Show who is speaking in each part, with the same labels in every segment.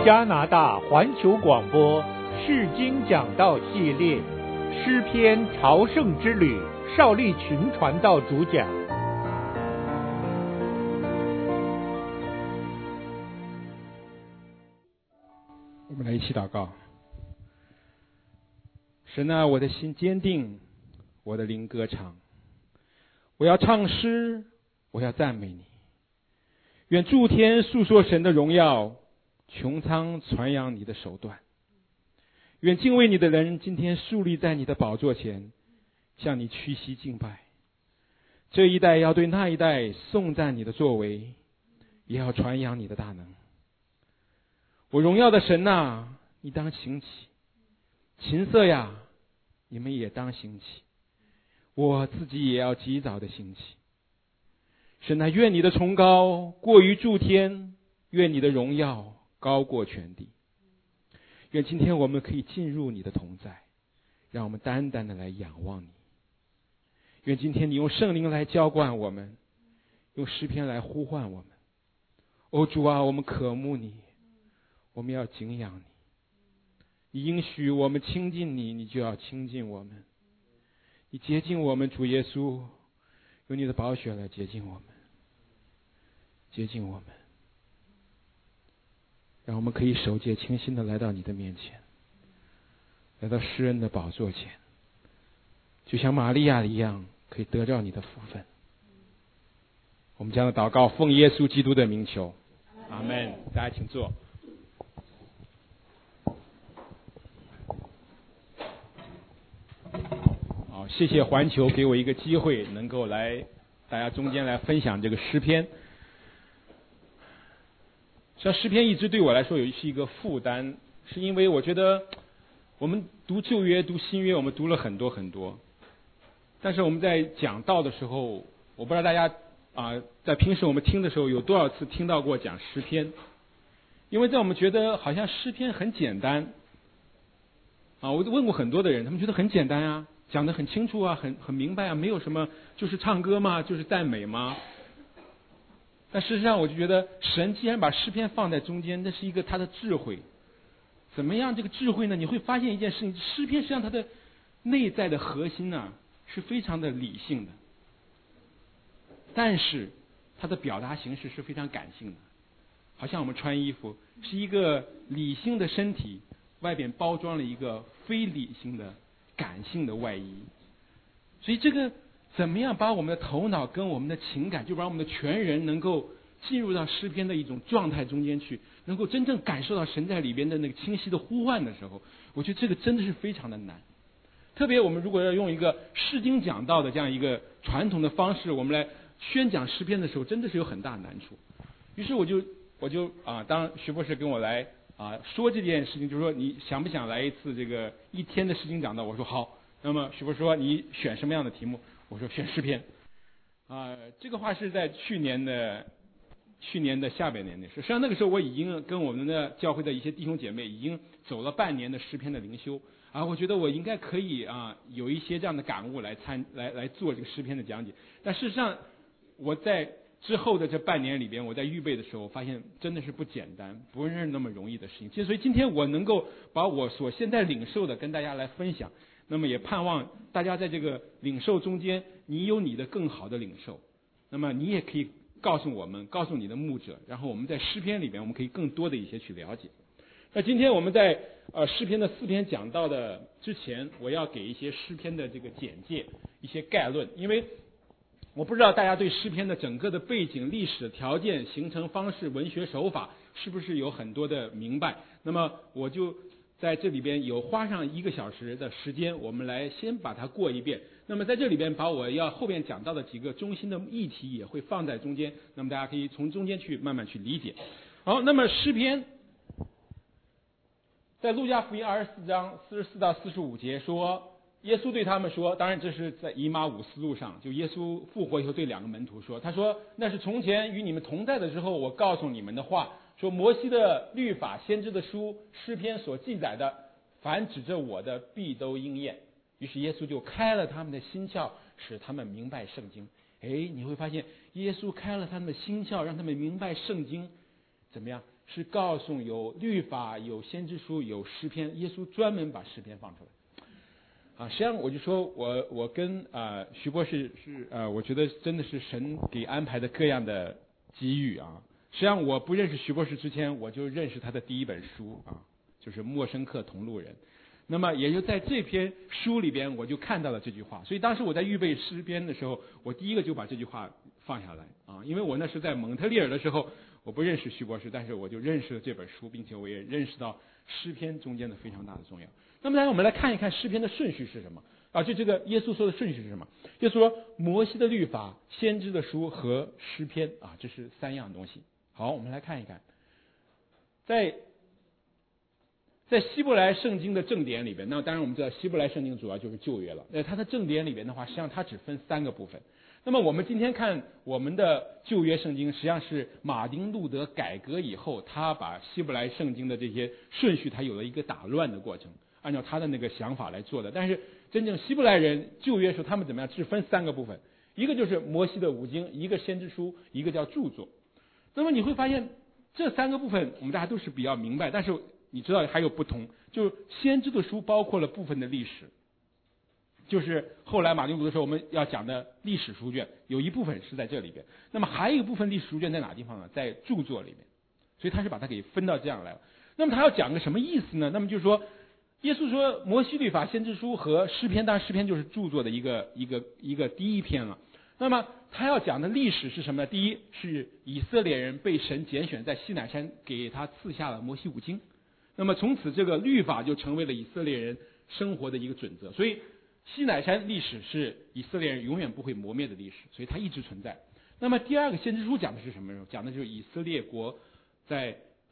Speaker 1: 加拿大环球广播释经讲道系列诗篇朝圣之旅，邵立群传道主讲。
Speaker 2: 我们来一起祷告。神啊，我的心坚定，我的灵歌唱，我要唱诗，我要赞美你。愿诸天述说神的荣耀，穹苍传扬你的手段。愿敬畏你的人今天竖立在你的宝座前，向你屈膝敬拜。这一代要对那一代颂赞你的作为，也要传扬你的大能。我荣耀的神啊，你当兴起；琴瑟呀，你们也当兴起。我自己也要及早的兴起。神啊，愿你的崇高过于诸天，愿你的荣耀高过全地。愿今天我们可以进入你的同在，让我们单单的来仰望你。愿今天你用圣灵来浇灌我们，用诗篇来呼唤我们。哦主啊，我们渴慕你，我们要敬仰你。你应许我们亲近你，你就要亲近我们。你洁净我们，主耶稣，用你的宝血来洁净我们，洁净我们，让我们可以手洁清心的来到你的面前，来到施恩的宝座前，就像玛利亚一样，可以得到你的福分。我们将要祷告，奉耶稣基督的名求，阿们。大家请坐。好，谢谢环球给我一个机会，能够来大家中间来分享这个诗篇。实际上诗篇一直对我来说是一个负担，是因为我觉得我们读旧约读新约我们读了很多很多，但是我们在讲道的时候，我不知道大家在平时我们听的时候有多少次听到过讲诗篇。因为在我们觉得好像诗篇很简单我问过很多的人，他们觉得很简单啊，讲得很清楚啊，很明白啊，没有什么，就是唱歌嘛，就是赞美嘛。但事实上我就觉得神既然把诗篇放在中间，那是一个他的智慧。怎么样这个智慧呢？你会发现一件事情，诗篇实际上它的内在的核心是非常的理性的，但是它的表达形式是非常感性的。好像我们穿衣服是一个理性的身体，外边包装了一个非理性的感性的外衣。所以这个怎么样把我们的头脑跟我们的情感，就把我们的全人能够进入到诗篇的一种状态中间去，能够真正感受到神在里边的那个清晰的呼唤的时候，我觉得这个真的是非常的难。特别我们如果要用一个释经讲道的这样一个传统的方式，我们来宣讲诗篇的时候，真的是有很大的难处。于是我就当徐博士跟我来说这件事情，就是说你想不想来一次这个一天的释经讲道？我说好。那么徐博士说你选什么样的题目？我说选诗篇。这个话是在去年的下半年的事。实际上那个时候我已经跟我们的教会的一些弟兄姐妹已经走了半年的诗篇的灵修我觉得我应该可以有一些这样的感悟来做这个诗篇的讲解。但事实上我在之后的这半年里边，我在预备的时候发现真的是不简单，不是那么容易的事情。所以今天我能够把我所现在领受的跟大家来分享，那么也盼望大家在这个领受中间，你有你的更好的领受，那么你也可以告诉你的牧者，然后我们在诗篇里边我们可以更多的一些去了解。那今天我们在诗篇的4篇讲到的之前，我要给一些诗篇的这个简介，一些概论。因为我不知道大家对诗篇的整个的背景、历史条件、形成方式、文学手法是不是有很多的明白。那么我就在这里边有花上1个小时的时间，我们来先把它过一遍。那么在这里边把我要后边讲到的几个中心的议题也会放在中间，那么大家可以从中间去慢慢去理解。好，那么诗篇在路加福音24章44到45节说，耶稣对他们说，当然这是在以马五斯路上，就耶稣复活以后对2个门徒说，他说那是从前与你们同在的时候我告诉你们的话，说摩西的律法、先知的书、诗篇所记载的，凡指着我的必都应验。于是耶稣就开了他们的心窍，使他们明白圣经。你会发现耶稣开了他们的心窍，让他们明白圣经怎么样， 是告诉有律法、有先知书、有诗篇，耶稣专门把诗篇放出来。实际上我就说我跟徐博士是我觉得真的是神给安排的各样的机遇啊。实际上我不认识徐博士之前，我就认识他的第一本书就是《默生客同路人》。那么也就在这篇书里边，我就看到了这句话。所以当时我在预备诗篇的时候，我第一个就把这句话放下来因为我那是在蒙特利尔的时候，我不认识徐博士，但是我就认识了这本书，并且我也认识到诗篇中间的非常大的重要。那么来我们来看一看诗篇的顺序是什么这个耶稣说的顺序是什么？耶稣说摩西的律法、先知的书和诗篇这是3样东西。好，我们来看一看，在希伯来圣经的正典里边，那当然我们知道希伯来圣经主要就是旧约了。它的正典里边的话，实际上它只分3个部分。那么我们今天看我们的旧约圣经，实际上是马丁路德改革以后，他把希伯来圣经的这些顺序，他有了一个打乱的过程，按照他的那个想法来做的。但是真正希伯来人旧约时候，他们怎么样？只分3个部分，一个就是摩西的五经，一个先知书，一个叫著作。那么你会发现这3个部分我们大家都是比较明白，但是你知道还有不同，就是先知的书包括了部分的历史，就是后来马丁路德说我们要讲的历史书卷，有一部分是在这里边。那么还有一部分历史书卷在哪地方呢？在著作里面。所以他是把它给分到这样来了。那么他要讲个什么意思呢？那么就是说耶稣说摩西律法、先知书和诗篇，当然诗篇就是著作的一个第一篇了。那么他要讲的历史是什么呢？第一是以色列人被神拣选，在西乃山给他赐下了摩西五经。那么从此这个律法就成为了以色列人生活的一个准则。所以西乃山历史是以色列人永远不会磨灭的历史，所以它一直存在。那么第二个先知书讲的是什么呢？讲的就是以色列国在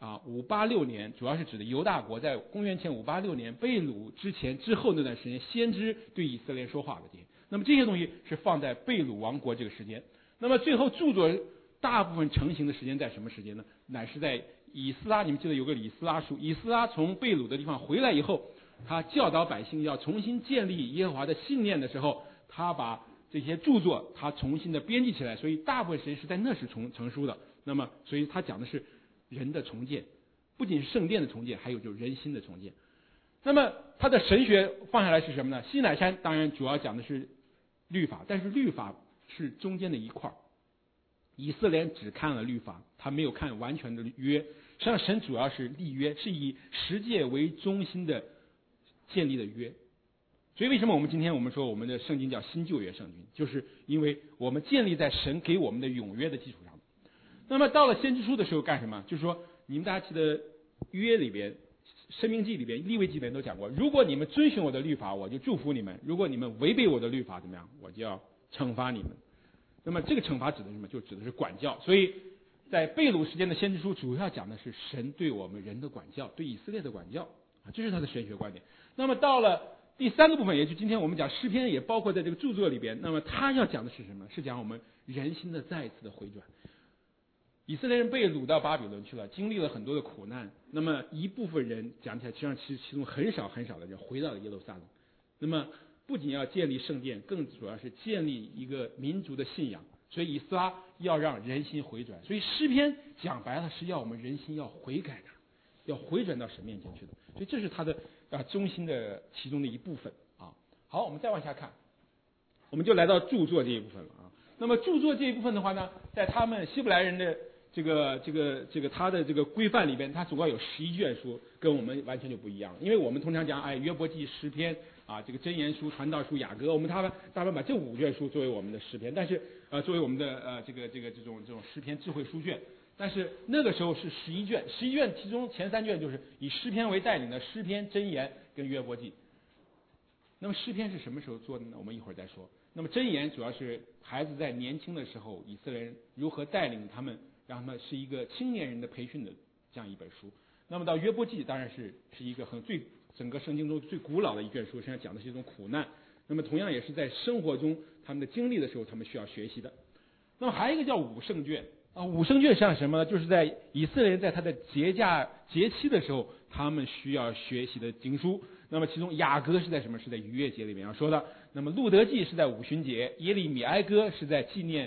Speaker 2: 586年，主要是指的犹大国在公元前586年被掳之前之后那段时间，先知对以色列说话的这些。那么这些东西是放在被掳王国这个时间。那么最后著作大部分成型的时间在什么时间呢？乃是在以斯拉，你们记得有个以斯拉书，以斯拉从被掳的地方回来以后，他教导百姓要重新建立耶和华的信念的时候，他把这些著作他重新的编辑起来，所以大部分时间是在那时成书的。那么所以他讲的是人的重建，不仅是圣殿的重建，还有就是人心的重建。那么他的神学放下来是什么呢？西乃山当然主要讲的是律法，但是律法是中间的一块，以色列人只看了律法，他没有看完全的约。实际上神主要是立约，是以十诫为中心的建立的约。所以为什么我们今天我们说我们的圣经叫新旧约圣经，就是因为我们建立在神给我们的永约的基础上。那么到了先知书的时候干什么？就是说你们大家记得约里边、申命记里边、利未记里边都讲过，如果你们遵循我的律法，我就祝福你们；如果你们违背我的律法，怎么样？我就要惩罚你们。那么这个惩罚指的是什么？就指的是管教。所以在被掳时间的先知书主要讲的是神对我们人的管教，对以色列的管教这是他的神学观点。那么到了第3个部分，也就是今天我们讲诗篇，也包括在这个著作里边。那么他要讲的是什么？是讲我们人心的再一次的回转。以色列人被掳到巴比伦去了，经历了很多的苦难。那么一部分人讲起来，实际上其中很少很少的人回到了耶路撒冷。那么不仅要建立圣殿，更主要是建立一个民族的信仰。所以以斯拉要让人心回转。所以诗篇讲白了是要我们人心要悔改的，要回转到神面前去的。所以这是他的中心的其中的一部分好，我们再往下看，我们就来到著作这一部分了那么著作这一部分的话呢，在他们希伯来人的这个他的这个规范里边，它总共有11卷书，跟我们完全就不一样。因为我们通常讲约伯记、诗篇这个箴言书、传道书、雅歌，我们大部分把这5卷书作为我们的诗篇，但是作为我们的这种诗篇智慧书卷。但是那个时候是11卷，11卷其中前3卷就是以诗篇为带领的诗篇、箴言跟约伯记。那么诗篇是什么时候做的呢？我们一会儿再说。那么箴言主要是孩子在年轻的时候，以色列人如何带领他们，让他们是一个青年人的培训的这样一本书。那么到约伯记当然是一个整个圣经中最古老的一卷书，实际上讲的是一种苦难。那么同样也是在生活中他们的经历的时候，他们需要学习的。那么还有一个叫五圣卷五圣卷实际上什么呢？就是在以色列人在他的节期的时候，他们需要学习的经书。那么其中雅歌是在什么？是在逾越节里面要说的。那么路德记是在五旬节，耶利米哀歌是在纪念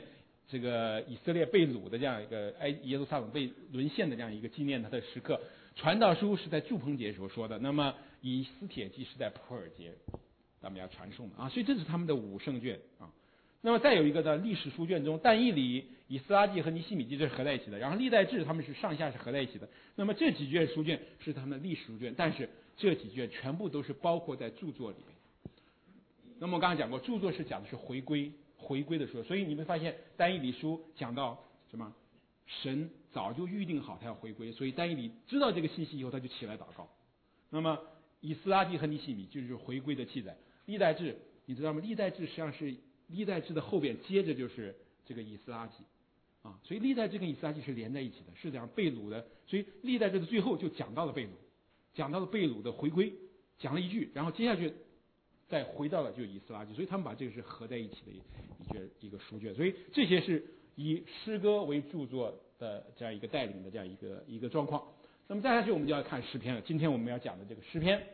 Speaker 2: 这个以色列被掳的这样一个耶路撒冷被沦陷的这样一个纪念他的时刻。传道书是在祝棚节时候说的，那么以斯帖记是在普尔节他们要传颂的啊，所以这是他们的5圣卷啊。那么再有一个的历史书卷中，但以理、以斯拉记和尼希米记这是合在一起的，然后历代志他们是上下是合在一起的。那么这几卷书卷是他们的历史书卷，但是这几卷全部都是包括在著作里面。那么我刚刚讲过，著作是讲的是回归的说，所以你会发现但以理书讲到什么？神早就预定好他要回归，所以但以理知道这个信息以后，他就起来祷告。那么以斯拉记和尼希米就是回归的记载。历代志你知道吗？历代志实际上是历代志的后边接着就是这个以斯拉记啊，所以历代志跟以斯拉记是连在一起的，是讲被掳的。所以历代志的最后就讲到了被掳，讲到了被掳的回归，讲了一句，然后接下去再回到了就以斯拉记，所以他们把这个是合在一起的一个书卷。所以这些是以诗歌为著作的这样一个带领的这样一个状况。那么再下去我们就要看诗篇了，今天我们要讲的这个诗篇。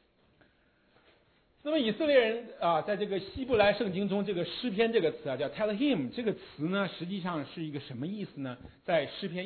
Speaker 2: 那么以色列人啊，在这个希伯来圣经中，这个诗篇这个词啊叫 Tehillim 这个词呢，实际上是一个什么意思呢？在诗篇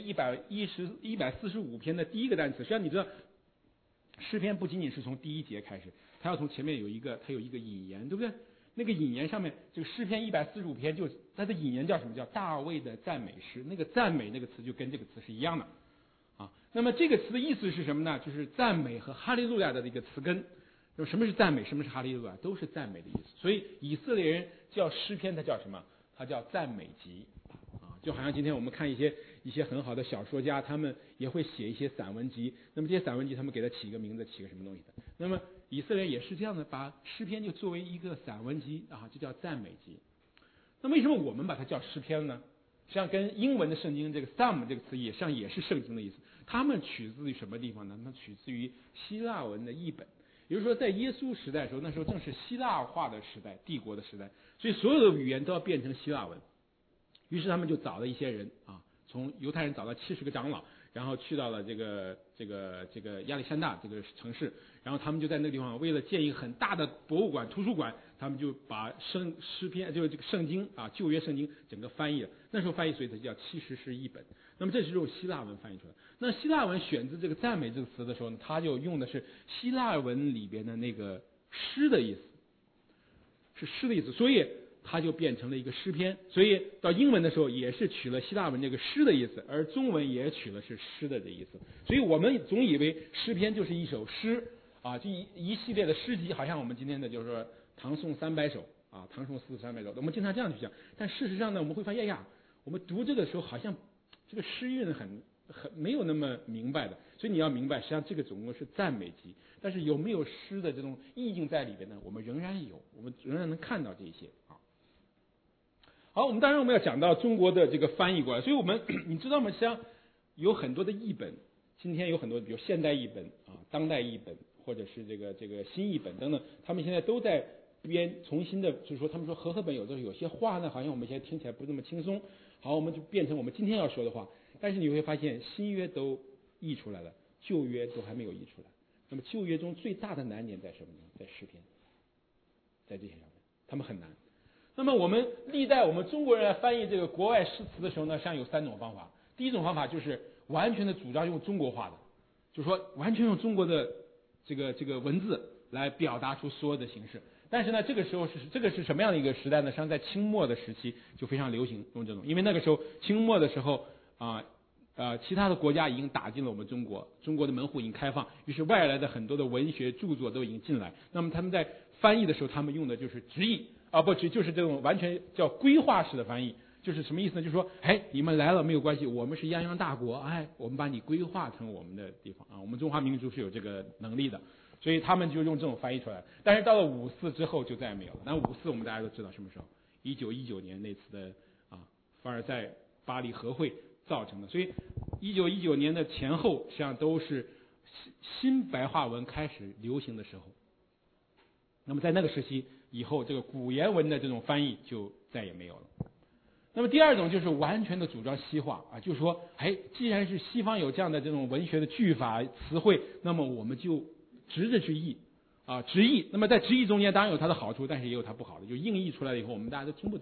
Speaker 2: 145篇的第一个单词，实际上你知道，诗篇不仅仅是从第1节开始，它要从前面有一个引言，对不对？那个引言上面，这个诗篇145篇就它的引言叫什么？叫大卫的赞美诗。那个赞美那个词就跟这个词是一样的啊。那么这个词的意思是什么呢？就是赞美和哈利路亚的一个词根。那么什么是赞美，什么是哈利路亚，都是赞美的意思。所以以色列人叫诗篇，它叫什么？它叫赞美集啊。就好像今天我们看一些很好的小说家，他们也会写一些散文集。那么这些散文集，他们给它起一个名字，起个什么东西的？那么以色列也是这样的，把诗篇就作为一个散文集啊，就叫赞美集。那么为什么我们把它叫诗篇呢？实际上跟英文的圣经这个 psalm 这个词也实际上也是圣经的意思。他们取自于什么地方呢？他们取自于希腊文的译本。也就是说，在耶稣时代的时候，那时候正是希腊化的时代，帝国的时代，所以所有的语言都要变成希腊文。于是他们就找了一些人啊，从犹太人找了70个长老，然后去到了这个亚历山大这个城市，然后他们就在那个地方为了建一个很大的博物馆、图书馆，他们就把诗篇就是这个圣经啊，旧约圣经整个翻译了。那时候翻译，所以它叫70诗译本。那么这是用希腊文翻译出来。那希腊文选择这个赞美这个词的时候呢，他就用的是希腊文里边的那个诗的意思，是诗的意思，所以它就变成了一个诗篇。所以到英文的时候也是取了希腊文这个诗的意思，而中文也取了是诗的这意思。所以我们总以为诗篇就是一首诗啊，就一系列的诗集，好像我们今天的就是说唐宋300首啊，唐宋词300首，我们经常这样去讲。但事实上呢，我们会发现呀，我们读这个时候好像这个诗韵很没有那么明白的。所以你要明白，实际上这个总共是赞美集，但是有没有诗的这种意境在里边呢？我们仍然有，我们仍然能看到这些啊。好，我们要讲到中国的这个翻译过来，所以我们你知道吗？实际上有很多的译本，今天有很多，比如现代译本啊、当代译本，或者是这个新译本等等，他们现在都在重新的，就是说他们说和合本有些话呢，好像我们现在听起来不那么轻松。好，我们就变成我们今天要说的话，但是你会发现新约都译出来了，旧约都还没有译出来。那么旧约中最大的难点在什么呢？在诗篇，在这些上面，他们很难。那么我们历代我们中国人来翻译这个国外诗词的时候呢，实际上有3种方法。第一种方法就是完全的主张用中国话的，就是说完全用中国的这个文字来表达出所有的形式。但是呢，这个时候这个是什么样的一个时代呢？实际上在清末的时期就非常流行用这种，因为那个时候清末的时候其他的国家已经打进了我们中国，中国的门户已经开放，于是外来的很多的文学著作都已经进来。那么他们在翻译的时候，他们用的就是直译就是这种完全叫规划式的翻译。就是什么意思呢？就是说，你们来了没有关系，我们是泱泱大国，我们把你规划成我们的地方啊，我们中华民族是有这个能力的。所以他们就用这种翻译出来。但是到了5·4之后就再也没有了。那5·4我们大家都知道什么时候？1919年那次的凡尔赛巴黎和会造成的。所以1919年的前后，实际上都是新白话文开始流行的时候。那么在那个时期以后，这个古言文的这种翻译就再也没有了。那么第二种就是完全的主张西化啊，就是说，既然是西方有这样的这种文学的句法词汇，那么我们就直着去译直译。那么在直译中间当然有它的好处，但是也有它不好的，就硬译出来了以后我们大家都听不懂，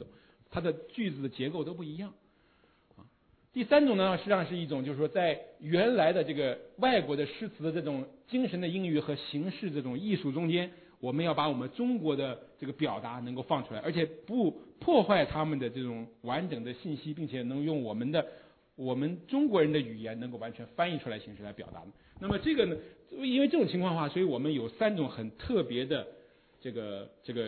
Speaker 2: 它的句子的结构都不一样。第三种呢，实际上是一种就是说在原来的这个外国的诗词的这种精神的英语和形式这种艺术中间，我们要把我们中国的这个表达能够放出来，而且不破坏他们的这种完整的信息，并且能用我们中国人的语言能够完全翻译出来形式来表达。那么这个呢，因为这种情况的话，所以我们有3种很特别的这个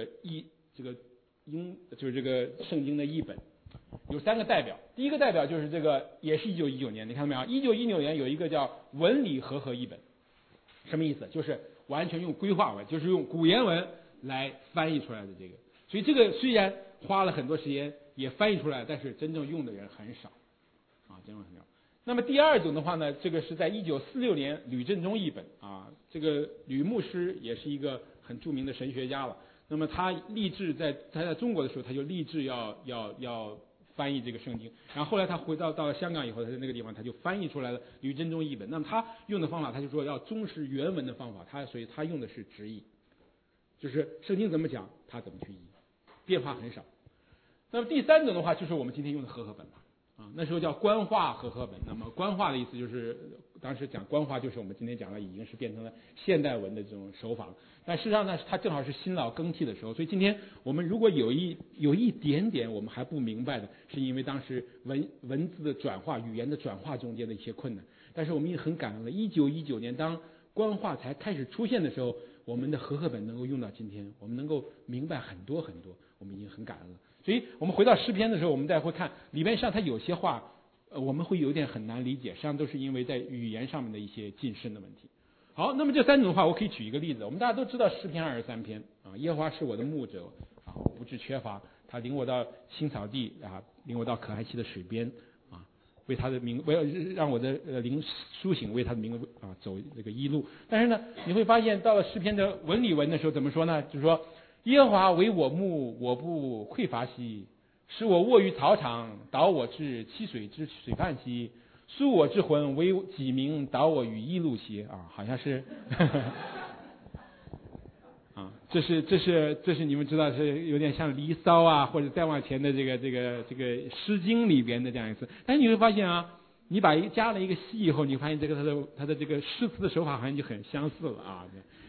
Speaker 2: 就是这个圣经的译本。有3个代表，第一个代表就是这个，也是1919年，你看到没有？1919年有一个叫文理和合译本，什么意思？就是完全用规划文，就是用古言文来翻译出来的这个。所以这个虽然花了很多时间也翻译出来，但是真正用的人很少，真正很少。那么第二种的话呢，这个是在1946年吕振中译本啊，这个吕牧师也是一个很著名的神学家了。那么他立志他在中国的时候，他就立志要翻译这个圣经，然后后来他回到了香港以后，他在那个地方他就翻译出来了吕振中译本。那么他用的方法，他就说要忠实原文的方法，所以他用的是直译，就是圣经怎么讲他怎么去译，变化很少。那么第三种的话，就是我们今天用的和合本了。那时候叫官话和合本。那么官话的意思就是，当时讲官话就是我们今天讲的已经是变成了现代文的这种手法了。但事实上呢，它正好是新老更替的时候，所以今天我们如果有一点点我们还不明白的，是因为当时文字的转化、语言的转化中间的一些困难。但是我们也很感恩了，1919年当官话才开始出现的时候，我们的和合本能够用到今天，我们能够明白很多很多，我们已经很感恩了。所以我们回到诗篇的时候，我们再会看里边上它有些话，我们会有点很难理解，实际上都是因为在语言上面的一些近身的问题。好，那么这3种的话，我可以举一个例子。我们大家都知道诗篇23篇耶和华是我的牧者我不致缺乏，他领我到青草地领我到可爱溪的水边为他的名，让我的灵苏醒，为他的名走这个义路。但是呢，你会发现到了诗篇的文理文的时候，怎么说呢？就是说，耶和华为我牧，我不匮乏兮；使我卧于草场，导我至溪水之水泛兮；苏我之魂，为己民，导我于义路兮。好像是，这是你们知道是有点像《离骚》或者再往前的这个《诗经》里边的这样一次。但是你会发现你把加了一个西以后，你发现这个它的这个诗词的手法好像就很相似了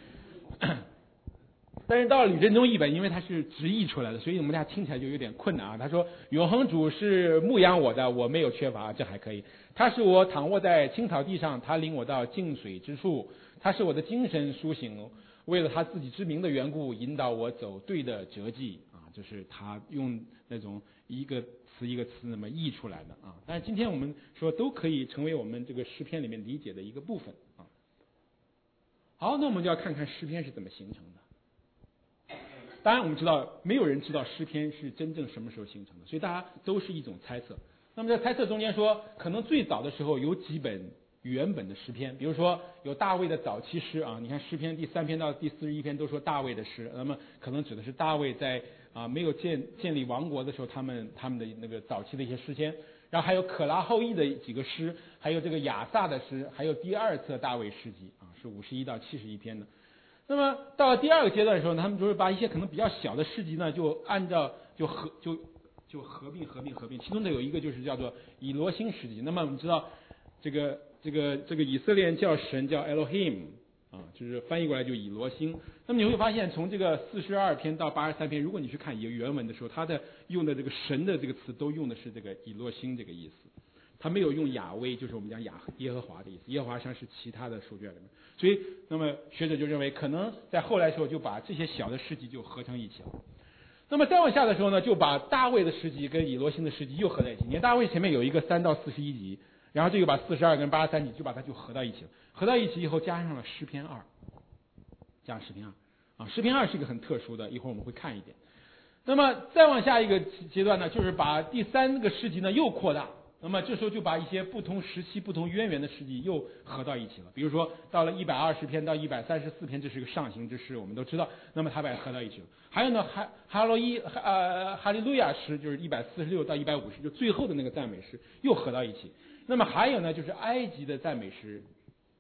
Speaker 2: 但是到了吕振中译本，因为它是直译出来的，所以我们大家听起来就有点困难他说：“永恒主是牧养我的，我没有缺乏。”这还可以。他是我躺卧在青草地上，他领我到净水之处。他是我的精神苏醒，为了他自己之名的缘故，引导我走对的辙迹就是他用那种一个词一个词那么译出来的但是今天我们说都可以成为我们这个诗篇里面理解的一个部分好，那我们就要看看诗篇是怎么形成的。当然我们知道没有人知道诗篇是真正什么时候形成的，所以大家都是一种猜测。那么在猜测中间说，可能最早的时候有几本原本的诗篇，比如说有大卫的早期诗你看诗篇第3篇到第41篇都说大卫的诗，那么可能指的是大卫在没有建立王国的时候他们的那个早期的一些诗篇。然后还有可拉后裔的几个诗，还有这个亚萨的诗，还有第2册大卫诗集是51到71篇的。那么到了第2个阶段的时候，他们就是把一些可能比较小的诗集呢，就按照就合并，其中的有一个就是叫做以罗星诗集。那么我们知道这个以色列人叫神叫 Elohim 就是翻译过来就以罗星。那么你会发现从这个42篇到83篇，如果你去看原文的时候，它的用的这个神的这个词都用的是这个以罗星这个意思，他没有用雅威，就是我们讲耶和华的意思。耶和华像是其他的书卷里面，所以那么学者就认为可能在后来的时候就把这些小的诗集就合成一起了。那么再往下的时候呢，就把大卫的诗集跟以罗星的诗集又合在一起。你看大卫前面有一个3到41集，然后这个把42跟83集就把它就合到一起了。合到一起以后加上了诗篇2，加上诗篇2诗篇2是一个很特殊的，一会儿我们会看一点。那么再往下一个阶段呢，就是把第3个诗集呢又扩大。那么这时候就把一些不同时期不同渊源的诗集又合到一起了。比如说到了120篇到134篇，这是一个上行之诗，我们都知道，那么它把它合到一起了。还有呢哈利路亚诗，就是146到150，就最后的那个赞美诗又合到一起。那么还有呢就是埃及的赞美诗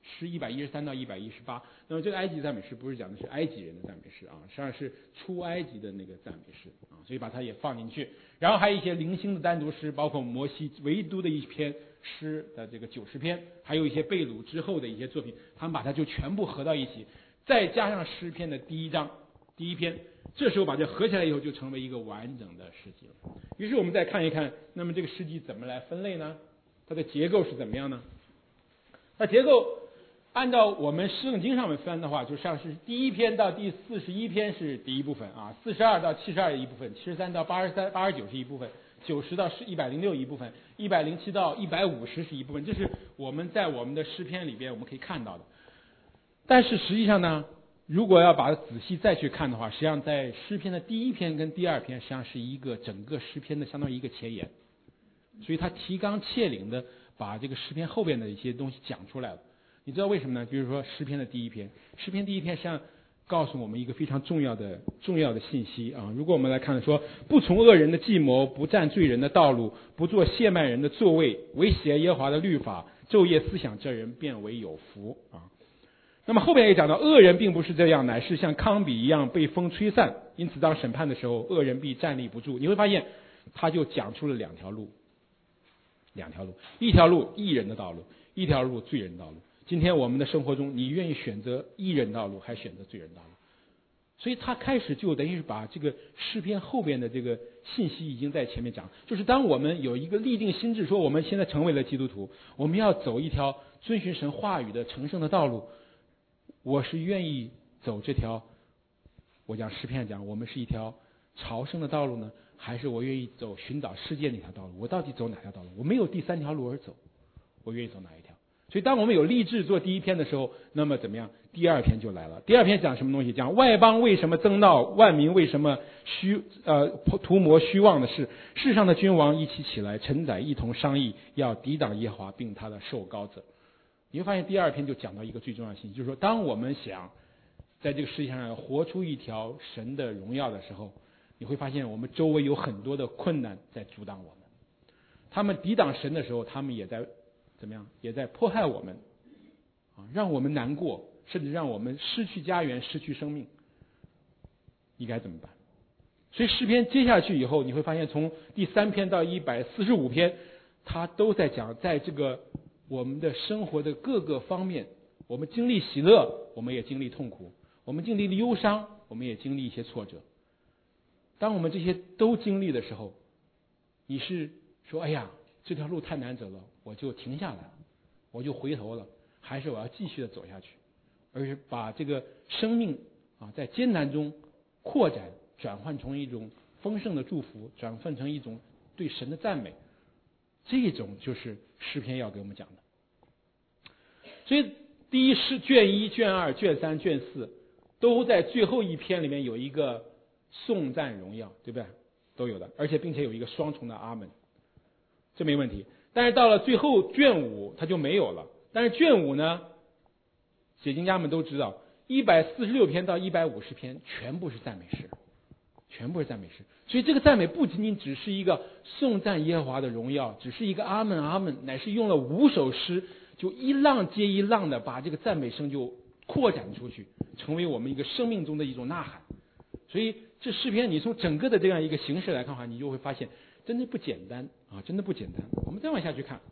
Speaker 2: 诗113到118。那么这个埃及赞美诗不是讲的是埃及人的赞美诗啊，实际上是出埃及的那个赞美诗啊，所以把它也放进去。然后还有一些零星的单独诗，包括摩西唯独的一篇诗的这个90篇，还有一些被掳之后的一些作品，他们把它就全部合到一起，再加上诗篇的第一篇，这时候把这合起来以后，就成为一个完整的诗集了。于是我们再看一看，那么这个诗集怎么来分类呢？它的结构是怎么样呢？那结构按照我们圣经上面分的话，就像是第1篇到第41篇是第一部分啊，42到72一部分，73到89是一部分，90到106一部分，107到150是一部分，这是我们在我们的诗篇里边我们可以看到的。但是实际上呢，如果要把它仔细再去看的话，实际上在诗篇的第1篇跟第2篇实际上是一个整个诗篇的相当于一个前言，所以它提纲挈领的把这个诗篇后边的一些东西讲出来了。你知道为什么呢？比如说诗篇的第1篇，诗篇第1篇实际上告诉我们一个非常重要的信息啊。如果我们来看说，不从恶人的计谋，不占罪人的道路，不做亵慢人的座位，唯喜爱耶和华的律法，昼夜思想，这人便为有福啊。那么后边也讲到，恶人并不是这样，乃是像糠秕一样被风吹散，因此当审判的时候，恶人必站立不住。你会发现他就讲出了两条路，一条路义人的道路，一条路罪人的道路。今天我们的生活中，你愿意选择义人道路还是选择罪人道路？所以他开始就等于是把这个诗篇后边的这个信息已经在前面讲，就是当我们有一个立定心智，说我们现在成为了基督徒，我们要走一条遵循神话语的成圣的道路，我是愿意走这条，我讲诗篇讲我们是一条朝圣的道路呢，还是我愿意走寻找世界那条道路？我到底走哪条道路？我没有第3条路而走，我愿意走哪一条？所以当我们有立志做第1篇的时候，那么怎么样？第2篇就来了。第2篇讲什么东西？讲外邦为什么争闹，万民为什么图谋虚妄的事？世上的君王一起起来，臣宰一同商议，要抵挡耶和华并他的受膏者。你会发现第2篇就讲到一个最重要的信息，就是说当我们想在这个世界上活出一条神的荣耀的时候，你会发现我们周围有很多的困难在阻挡我们。他们抵挡神的时候，他们也在怎么样？也在迫害我们啊，让我们难过，甚至让我们失去家园，失去生命。你该怎么办？所以诗篇接下去以后，你会发现从第3篇到145篇，他都在讲，在这个我们的生活的各个方面，我们经历喜乐，我们也经历痛苦；我们经历了忧伤，我们也经历一些挫折。当我们这些都经历的时候，你是说，哎呀，这条路太难走了，我就停下来了，我就回头了，还是我要继续的走下去，而是把这个生命啊，在艰难中扩展，转换成一种丰盛的祝福，转换成一种对神的赞美。这种就是诗篇要给我们讲的。所以第一是卷1、卷2、卷3、卷4都在最后一篇里面有一个颂赞荣耀，对不对？都有的，而且并且有一个双重的阿门，这没问题。但是到了最后卷5它就没有了。但是卷5呢，解经家们都知道，146篇到150篇全部是赞美诗，全部是赞美诗。所以这个赞美不仅仅只是一个颂赞耶和华的荣耀，只是一个阿门阿门，乃是用了5首诗，就一浪接一浪的把这个赞美声就扩展出去，成为我们一个生命中的一种呐喊。所以这诗篇你从整个的这样一个形式来看的话，你就会发现真的不简单啊，真的不简单。我们再往下去看，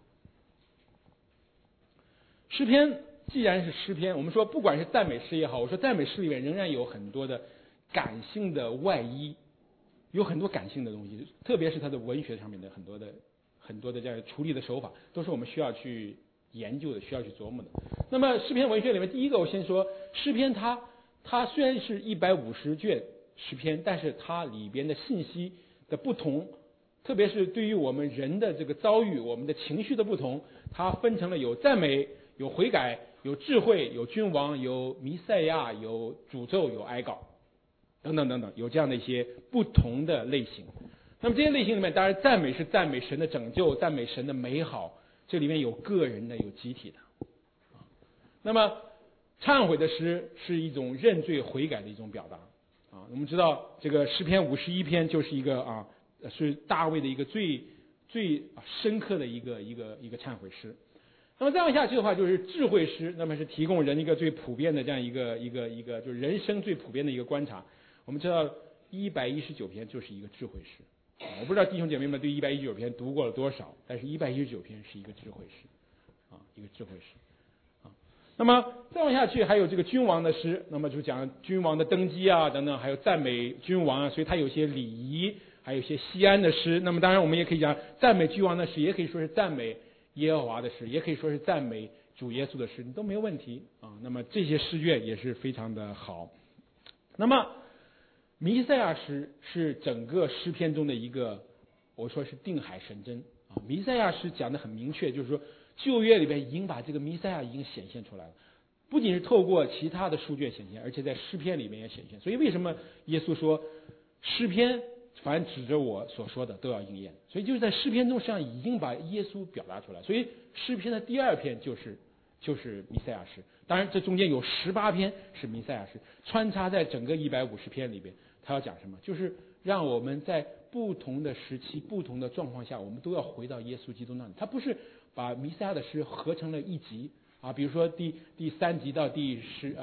Speaker 2: 诗篇既然是诗篇，我们说不管是赞美诗也好，我说赞美诗里面仍然有很多的感性的外衣，有很多感性的东西，特别是它的文学上面的很多的这样处理的手法，都是我们需要去研究的，需要去琢磨的。那么诗篇文学里面，第一个我先说，诗篇它虽然是150卷诗篇，但是它里边的信息的不同，特别是对于我们人的这个遭遇，我们的情绪的不同，它分成了有赞美、有悔改、有智慧、有君王、有弥赛亚、有诅咒、有哀告等等等等，有这样的一些不同的类型。那么这些类型里面，当然赞美是赞美神的拯救，赞美神的美好，这里面有个人的，有集体的。那么忏悔的诗是一种认罪悔改的一种表达啊。我们知道这个诗篇51篇就是一个是大卫的一个最深刻的一个忏悔诗。 那么再往下去的话，就是智慧诗，那么是提供人一个最普遍的这样一个就是人生最普遍的一个观察。我们知道119篇就是一个智慧诗，我不知道弟兄姐妹们对119篇读过了多少，但是119篇是一个智慧诗，一个智慧诗。那么再往下去还有这个君王的诗，那么就讲君王的登基啊等等，还有赞美君王啊，所以它有些礼仪，还有一些西安的诗。那么当然我们也可以讲赞美君王的诗，也可以说是赞美耶和华的诗，也可以说是赞美主耶稣的诗，都没有问题啊。那么这些诗卷也是非常的好。那么弥赛亚诗是整个诗篇中的一个，我说是定海神针啊。弥赛亚诗讲得很明确，就是说旧约里边已经把这个弥赛亚已经显现出来了，不仅是透过其他的书卷显现，而且在诗篇里面也显现。所以为什么耶稣说诗篇凡指着我所说的都要应验？所以就是在诗篇中实际上已经把耶稣表达出来。所以诗篇的第2篇就是弥赛亚诗，当然这中间有18篇是弥赛亚诗，穿插在整个150篇里边。他要讲什么？就是让我们在不同的时期、不同的状况下，我们都要回到耶稣基督那里。他不是把弥赛亚的诗合成了一集啊，比如说第3集到第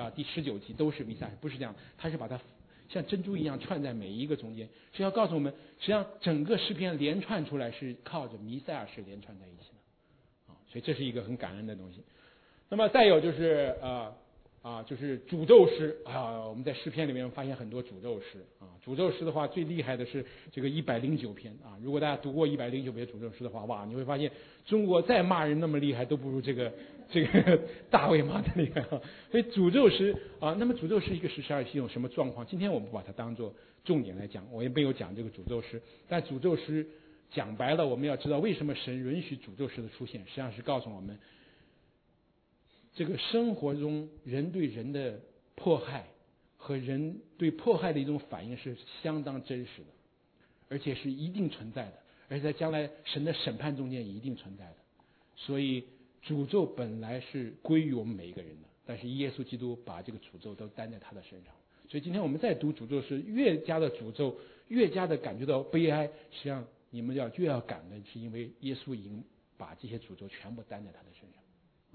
Speaker 2: 19集都是弥赛亚，不是这样，他是把它像珍珠一样串在每一个中间，是要告诉我们，实际上整个诗篇连串出来是靠着弥赛亚诗连串在一起的啊，所以这是一个很感恩的东西。那么再有就是就是诅咒诗啊，我们在诗篇里面发现很多诅咒诗啊。诅咒诗的话，最厉害的是这个109篇啊。如果大家读过109篇诅咒诗的话，哇，你会发现中国再骂人那么厉害，都不如这个大卫骂的厉害啊。所以诅咒诗啊，那么诅咒诗一个实际上是一种什么状况？今天我们不把它当做重点来讲，我也没有讲这个诅咒诗。但诅咒诗讲白了，我们要知道为什么神允许诅咒诗的出现，实际上是告诉我们，这个生活中人对人的迫害和人对迫害的一种反应是相当真实的，而且是一定存在的，而且在将来神的审判中间也一定存在的。所以诅咒本来是归于我们每一个人的，但是耶稣基督把这个诅咒都担在他的身上。所以今天我们在读诅咒时，越加的诅咒，越加的感觉到悲哀，实际上你们越要感恩，是因为耶稣已经把这些诅咒全部担在他的身上。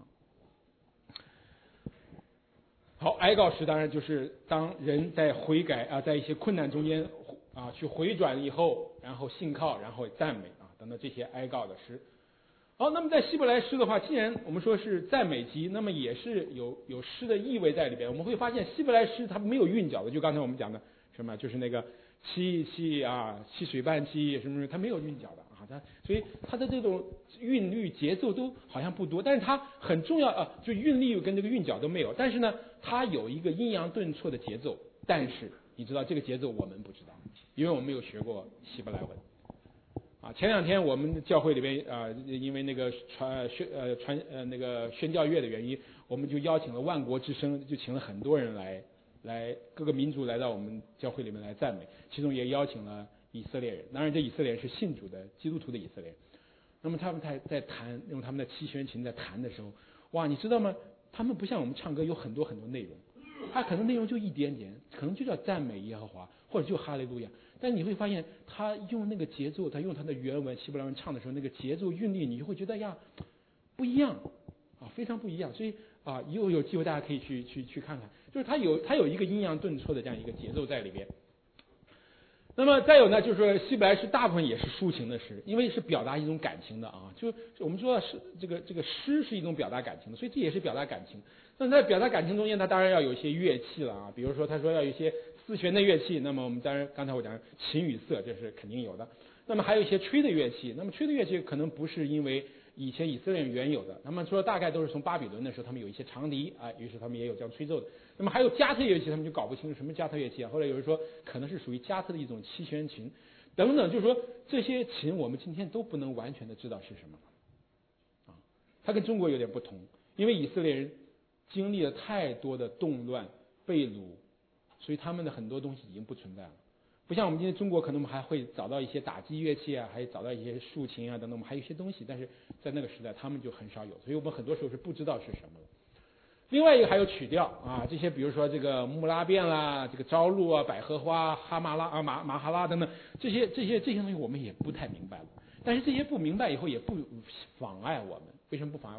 Speaker 2: 好，哀告诗当然就是当人在悔改啊，在一些困难中间啊去回转以后，然后信靠，然后赞美啊等等这些哀告的诗。好，那么在希伯来诗的话，既然我们说是赞美集，那么也是有诗的意味在里边。我们会发现希伯来诗它没有韵脚的，就刚才我们讲的什么，就是那个七水半七什么，它没有韵脚的啊，所以它的这种韵律节奏都好像不多，但是它很重要啊，就韵律跟这个韵脚都没有，但是呢，它有一个阴阳顿挫的节奏，但是你知道这个节奏我们不知道，因为我们没有学过希伯来文。前两天我们教会里边因为那个那个宣教月的原因，我们就邀请了万国之声，就请了很多人来各个民族来到我们教会里面来赞美，其中也邀请了以色列人，当然这以色列人是信主的基督徒的以色列人。那么他们在弹，用他们的七弦琴在弹的时候，哇，你知道吗？他们不像我们唱歌有很多很多内容，他可能内容就一点点，可能就叫赞美耶和华，或者就哈利路亚。但你会发现，他用那个节奏，他用他的原文希伯来文唱的时候，那个节奏韵律，你就会觉得呀不一样啊，非常不一样。所以以后有机会大家可以去看看，就是他有一个阴阳顿挫的这样一个节奏在里边。那么再有呢，就是说希伯来诗大部分也是抒情的诗，因为是表达一种感情的啊。就我们说是这个诗是一种表达感情的，所以这也是表达感情。那在表达感情中间，它当然要有一些乐器了啊，比如说他说要有一些四弦的乐器，那么我们当然刚才我讲琴与瑟，这是肯定有的。那么还有一些吹的乐器，那么吹的乐器可能不是因为以前以色列人原有的，那么说大概都是从巴比伦的时候，他们有一些长笛啊，于是他们也有这样吹奏的。那么还有加特乐器，他们就搞不清楚什么加特乐器啊。后来有人说可能是属于加特的一种七弦琴等等，就是说这些琴我们今天都不能完全的知道是什么啊。它跟中国有点不同，因为以色列人经历了太多的动乱被掳，所以他们的很多东西已经不存在了。不像我们今天中国，可能我们还会找到一些打击乐器啊，还找到一些竖琴啊等等，我们还有一些东西，但是在那个时代他们就很少有，所以我们很多时候是不知道是什么的。另外一个还有曲调啊，这些比如说这个穆拉变啦，这个朝露啊，百合花，哈马拉啊马哈拉等等，这些东西我们也不太明白了。但是这些不明白以后也不妨碍我们，为什么不妨碍我们？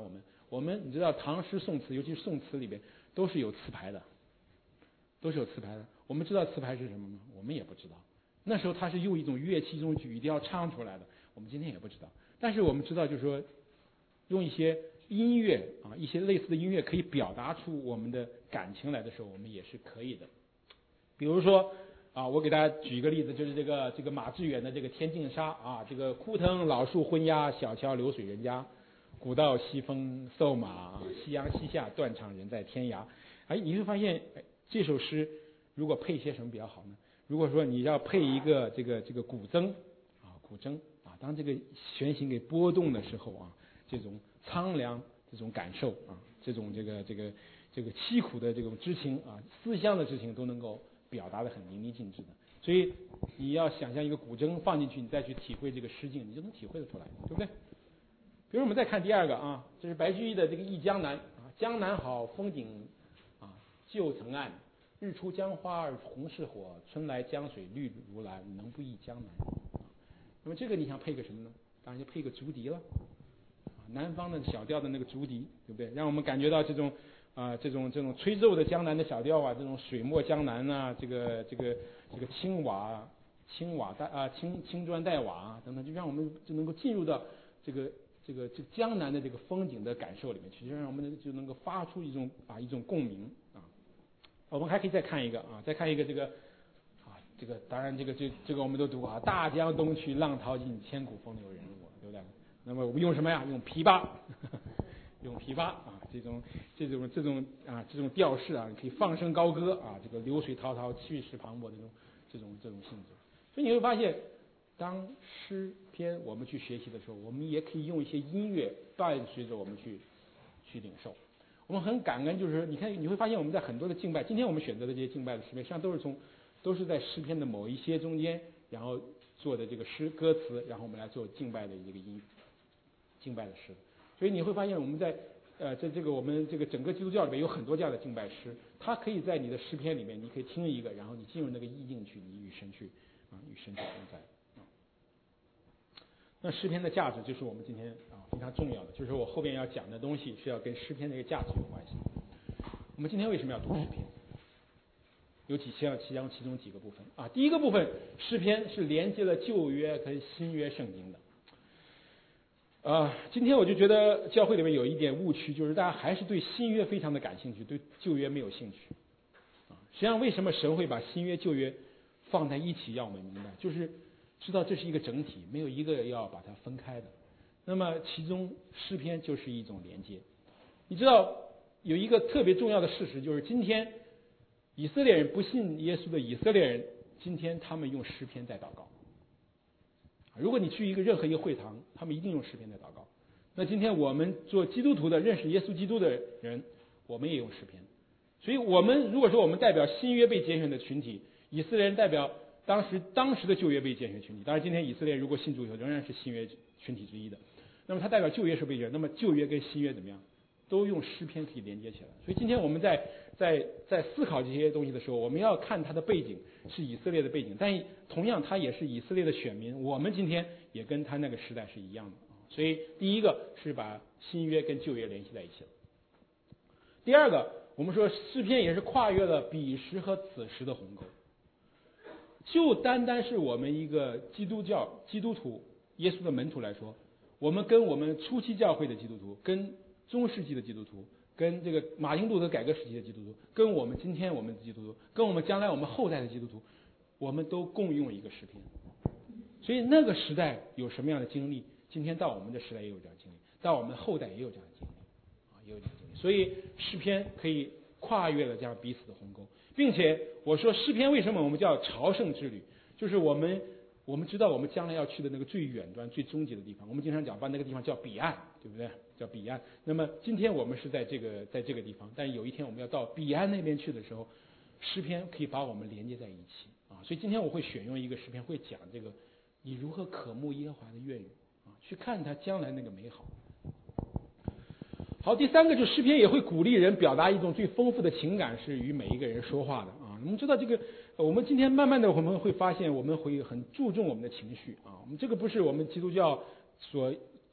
Speaker 2: 你知道唐诗宋词，尤其是宋词里边都是有词牌的，我们知道词牌是什么吗？我们也不知道。那时候他是用一种乐器、一种语调唱出来的，我们今天也不知道。但是我们知道，就是说，用一些音乐啊，一些类似的音乐可以表达出我们的感情来的时候，我们也是可以的。比如说啊，我给大家举一个例子，就是这个马致远的这个《天净沙》啊，这个枯藤老树昏鸦，小桥流水人家，古道西风瘦马，夕阳西下，断肠人在天涯。哎，你会发现，这首诗如果配些什么比较好呢？如果说你要配一个这个古筝啊，当这个弦琴给拨动的时候啊，这种苍凉这种感受啊，这种这个凄苦的这种之情啊，思乡的之情都能够表达的很淋漓尽致的。所以你要想象一个古筝放进去，你再去体会这个诗境，你就能体会得出来，对不对？比如我们再看第二个啊，这是白居易的这个《忆江南》啊，江南好，风景啊旧曾谙。日出江花红似火，春来江水绿如蓝，能不忆江南？那么这个你想配个什么呢？当然就配个竹笛了，南方的小调的那个竹笛，对不对？让我们感觉到这种吹奏的江南的小调啊，这种水墨江南啊，这个青砖黛瓦啊等等，就让我们就能够进入到这个江南的这个风景的感受里面去，就让我们就能够发出一种共鸣啊。我们还可以再看一个这个当然这个我们都读过啊，大江东去浪淘尽，千古风流人物，对不对？那么我们用什么呀？用琵琶，用琵琶啊，这种调式啊，你可以放声高歌啊，这个流水滔滔，气势磅礴的这种性质。所以你会发现，当诗篇我们去学习的时候，我们也可以用一些音乐伴随着我们去领受。我们很感恩，就是你看你会发现我们在很多的敬拜，今天我们选择的这些敬拜的诗篇，实际上都是在诗篇的某一些中间，然后做的这个诗歌词，然后我们来做敬拜的这个敬拜的诗。所以你会发现我们在我们这个整个基督教里面有很多这样的敬拜诗，它可以在你的诗篇里面，你可以听一个，然后你进入那个意境去，你与神去同在。那诗篇的价值就是我们今天非常重要的，就是我后边要讲的东西是要跟诗篇的一个价值有关系。我们今天为什么要读诗篇？有其中几个部分啊。第一个部分，诗篇是连接了旧约跟新约圣经的。今天我就觉得教会里面有一点误区，就是大家还是对新约非常的感兴趣，对旧约没有兴趣。实际上，为什么神会把新约旧约放在一起，让我们明白，就是知道这是一个整体，没有一个要把它分开的。那么其中诗篇就是一种连接。你知道有一个特别重要的事实，就是今天以色列人不信耶稣的以色列人，今天他们用诗篇在祷告。如果你去任何一个会堂，他们一定用诗篇在祷告。那今天我们做基督徒的，认识耶稣基督的人，我们也用诗篇。所以我们如果说我们代表新约被拣选的群体，以色列人代表当时的旧约被拣选群体。当然今天以色列如果信主以后仍然是新约群体之一的，那么他代表旧约是被拣选，那么旧约跟新约怎么样，都用诗篇可以连接起来。所以今天我们在思考这些东西的时候，我们要看它的背景是以色列的背景，但同样它也是以色列的选民，我们今天也跟他那个时代是一样的。所以第一个是把新约跟旧约联系在一起了。第二个，我们说诗篇也是跨越了彼时和此时的鸿沟。就单单是我们一个基督徒耶稣的门徒来说，我们跟我们初期教会的基督徒，跟中世纪的基督徒，跟这个马丁路德改革时期的基督徒，跟我们今天我们的基督徒，跟我们将来我们后代的基督徒，我们都共用一个诗篇。所以那个时代有什么样的经历，今天到我们的时代也有这样的经历，到我们后代也有这样的经历也有这样的经历。所以诗篇可以跨越了这样彼此的鸿沟，并且我说诗篇为什么我们叫朝圣之旅，就是我们知道我们将来要去的那个最远端最终极的地方，我们经常讲把那个地方叫彼岸，对不对？叫彼岸。那么今天我们是在这个地方，但有一天我们要到彼岸那边去的时候，诗篇可以把我们连接在一起所以今天我会选用一个诗篇，会讲这个你如何渴慕耶和华的愿语去看他将来那个美好。好，第三个就是诗篇也会鼓励人表达一种最丰富的情感，是与每一个人说话的我们知道这个，我们今天慢慢的我们会发现，我们会很注重我们的情绪我们这个不是我们基督教所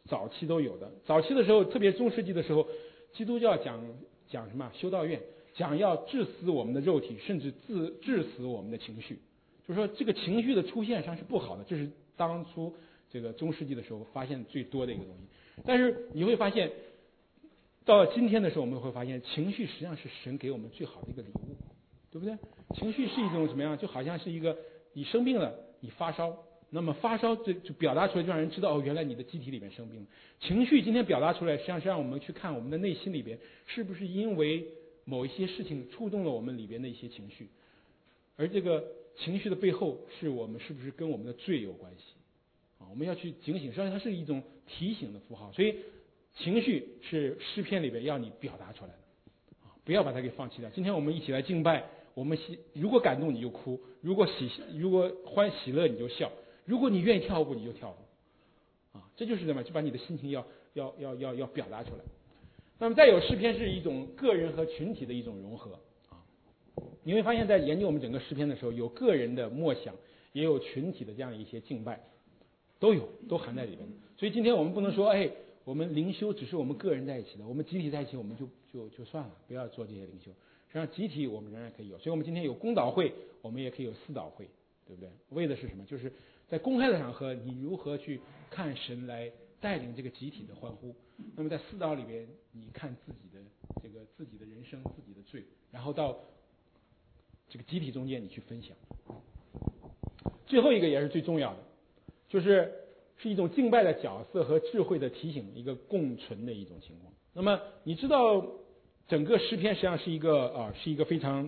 Speaker 2: 早期都有的。早期的时候，特别中世纪的时候，基督教讲什么修道院，讲要治死我们的肉体，甚至治死我们的情绪。就是说这个情绪的出现上是不好的，这是当初这个中世纪的时候发现最多的一个东西。但是你会发现，到了今天的时候，我们会发现情绪实际上是神给我们最好的一个礼物，对不对？情绪是一种什么样？就好像是一个你生病了，你发烧，那么发烧就表达出来，就让人知道哦，原来你的机体里面生病了。情绪今天表达出来，实际上是让我们去看我们的内心里边是不是因为某一些事情触动了我们里边的一些情绪，而这个情绪的背后是我们是不是跟我们的罪有关系啊？我们要去警醒，实际上它是一种提醒的符号。所以情绪是诗篇里边要你表达出来的啊，不要把它给放弃掉。今天我们一起来敬拜，我们如果感动你就哭，如果喜乐你就笑，如果你愿意跳舞你就跳舞啊，这就是什么？就把你的心情要表达出来。那么再有诗篇是一种个人和群体的一种融合啊，你会发现在研究我们整个诗篇的时候，有个人的默想，也有群体的这样一些敬拜，都含在里面。所以今天我们不能说我们灵修只是我们个人在一起的，我们集体在一起我们就算了，不要做这些灵修。实际上集体我们仍然可以有，所以我们今天有公祷会，我们也可以有私祷会，对不对？为的是什么？就是在公开的场合，你如何去看神来带领这个集体的欢呼。那么在私祷里边，你看自己的人生、自己的罪，然后到这个集体中间你去分享。最后一个也是最重要的，是一种敬拜的角色和智慧的提醒，一个共存的一种情况。那么你知道整个诗篇实际上是一个非常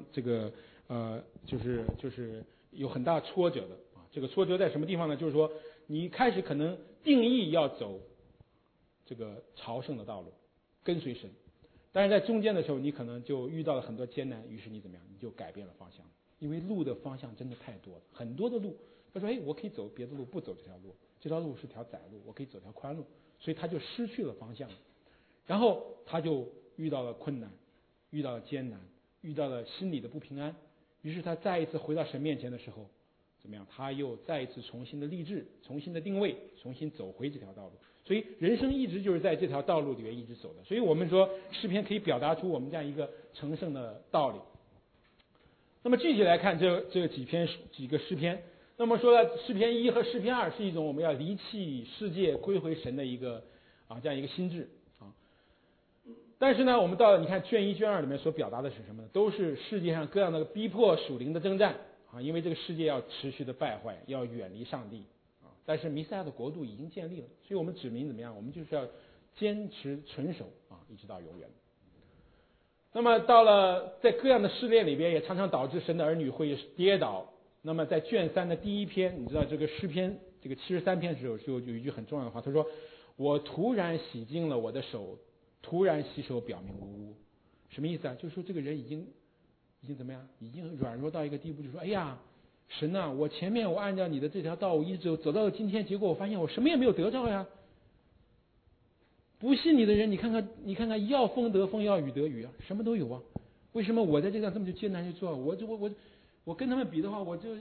Speaker 2: 就是有很大挫折的啊。这个挫折在什么地方呢？就是说你开始可能定义要走这个朝圣的道路，跟随神，但是在中间的时候你可能就遇到了很多艰难，于是你怎么样？你就改变了方向，因为路的方向真的太多了，很多的路。他说我可以走别的路，不走这条路，这条路是条窄路，我可以走条宽路，所以他就失去了方向，然后他就遇到了困难，遇到了艰难，遇到了心理的不平安，于是他再一次回到神面前的时候怎么样？他又再一次重新的立志，重新的定位，重新走回这条道路。所以人生一直就是在这条道路里面一直走的。所以我们说诗篇可以表达出我们这样一个成圣的道理。那么具体来看这几个诗篇，那么说了诗篇1和诗篇2是一种我们要离弃世界归回神的一个这样一个心智啊。但是呢，我们到了你看卷1卷2里面所表达的是什么呢？都是世界上各样的逼迫属灵的征战啊，因为这个世界要持续的败坏，要远离上帝啊。但是弥赛亚的国度已经建立了，所以我们指明怎么样？我们就是要坚持纯守啊，一直到永远。那么到了在各样的试炼里边，也常常导致神的儿女会跌倒。那么在卷3的第1篇，你知道这个诗篇这个73篇的时候，就有一句很重要的话，他说：“我突然洗净了我的手，突然洗手表明无污。”什么意思啊？就是说这个人已经怎么样？已经软弱到一个地步，就说：“哎呀，神啊，我前面我按照你的这条道我一直走到了今天，结果我发现我什么也没有得着呀。不信你的人，你看看，要风得风，要雨得雨啊，什么都有啊。为什么我在这上这么艰难去做？我跟他们比的话，我做